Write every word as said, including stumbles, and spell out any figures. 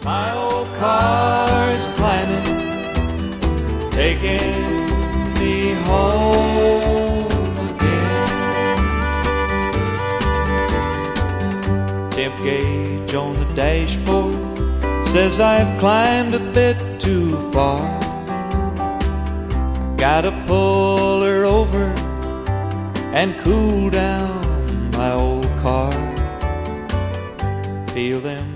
My old car's climbing, taking me home again. Temp gauge on the dashboard says I've climbed a bit too far. I gotta pull her over and cool down my old car. Feel them